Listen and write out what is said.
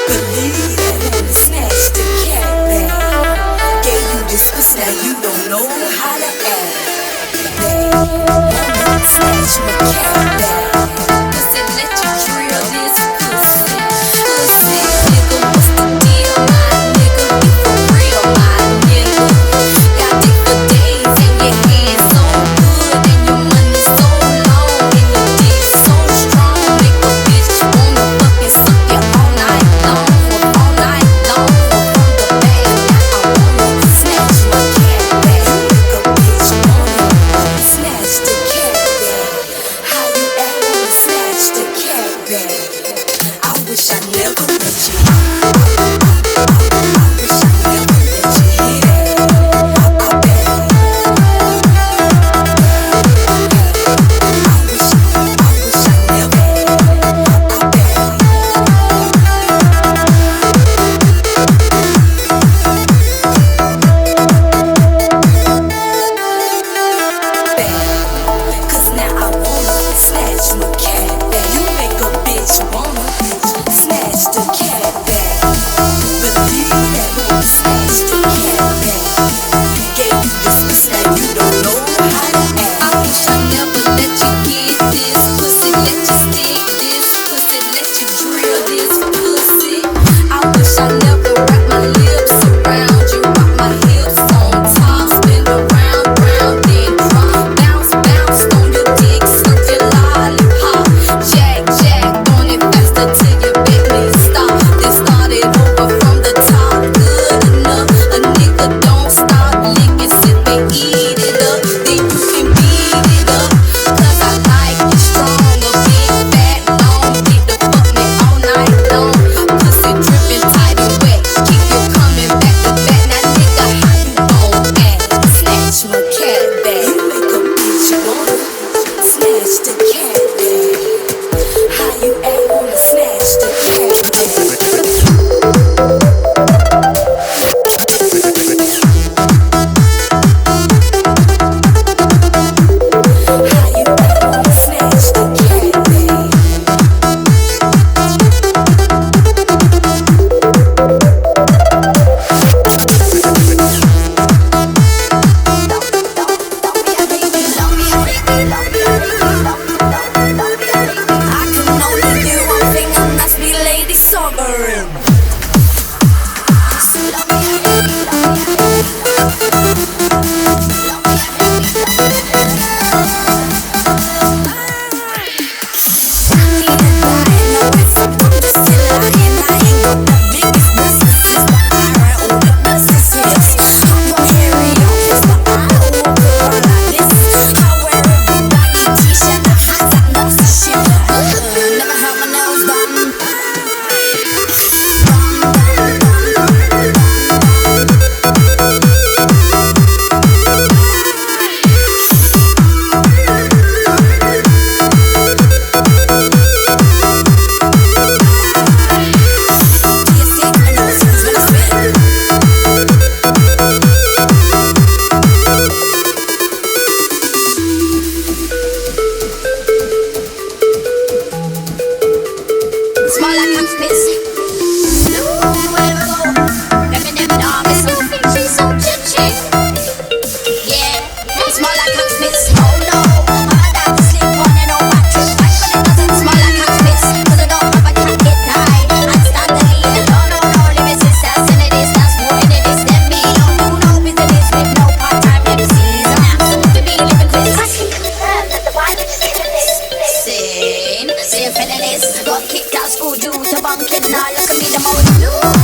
Believe that when you snatch the cat back, gave you this pussy, now you don't know how to act. Babe, snatch my cat back. Pussy, let you drill this pussy. Pussy, nigga, what's the deal, my nigga? You for real, my nigga. Got dick for days and your hands so good and your money so long and your dick so strong. Make a bitch wanna fucking suck you all night long, all night long. From the bag, now I wanna snatch my cat back. Make a bitch wanna snatch the cat back. How you act wanna snatch the cat back? I wish I never let you. I wish I never let you hear that. I bet. I wish I never. I bet. Cause now I wanna snatch my cat back. You make a bitch wanna snatch the cat back. Believe that when you snatch the cat back, gave you this pussy, now you don't know how to act. I wish I never let you get this pussy, let you stick this pussy, let you drill this pussy. I wish I never wrap my lips around you, rock my hips on top, spin around, round, then drop, bounce, bounce on your dick, suck your lollipop, jack, jack on it faster till you beg me to stop. Then start it over from the top, good enough. A nigga don't stop licking, sip and eat it up. Then you can beat it up, cause I like you strong, a big fat long, get the fuck me all night long. Pussy dripping tight and wet, keep you coming back to back. Now nigga, how you gon' act? Snatch my cat back. You make a bitch wanna snatch the cat back. How you act wanna snatch the cat back? How you act wanna snatch the cat back? I can only do one thing and that's be Lady Sovereign. Never had my nails done. Small like I'm spitz. She's so chick. Yeah, small like I'm spitz. Oh no, I'm about to sleep on an old mattress. But it doesn't smell like I'm spitz, cause I don't have a cat get died. I start to leave. No, live in sisters and it is that's more than it is than me. Don't do no business with no part-time MCs. I'm absolutely be living quiz. Say, feeling this. Got kicked out school due to bunking. Now look at me, the most.